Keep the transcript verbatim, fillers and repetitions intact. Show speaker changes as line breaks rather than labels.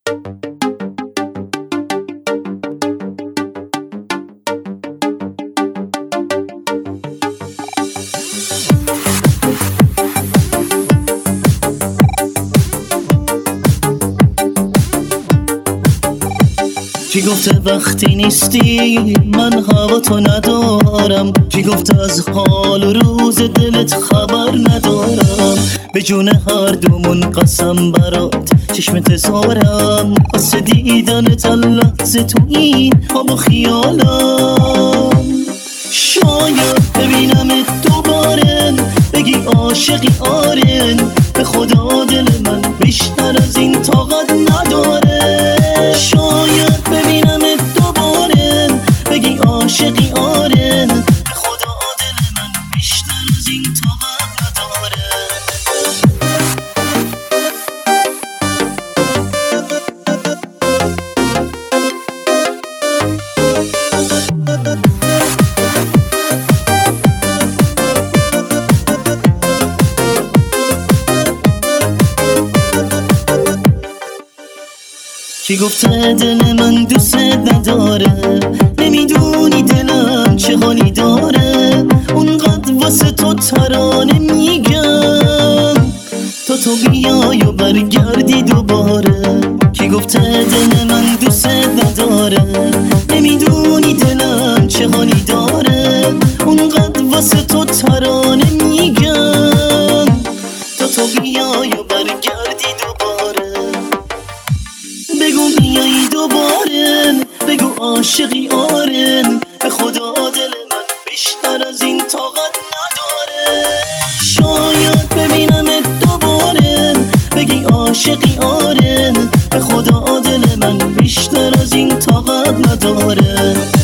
کی گفته وقتی نیستی من هوا تو ندارم؟ کی گفته از حال و روز دلت خبر ندارم؟ به جون هر دومون قسم برات چشم تزارم واسه دیدنت لحظه تو این خواب و خیالم. شاید ببینمت دوباره بگی عاشقی آره، به خدا دل من بیشتر از این طاقت نداره. شاید ببینمت دوباره بگی عاشقی آره، به خدا دل من بیشتر از این طاقت نداره. کی گفته دل من دوست نداره؟ نمیدونی دلم چه حالی داره، اونقدر واسه تو ترانه میگم تا تو بیای و برگردی دوباره. کی گفته دل من دوست نداره؟ نمیدونی دلم چه حالی داره، اونقدر واسه تو ترانه میگم تا تو بیای و برگردی دوباره. بگو میایی دوباره، بگو عاشقی آره، به خدا دل من بیشتر از این طاقت نداره. شاید ببینمت دوباره بگی عاشقی آره، به خدا دل من بیشتر از این طاقت نداره.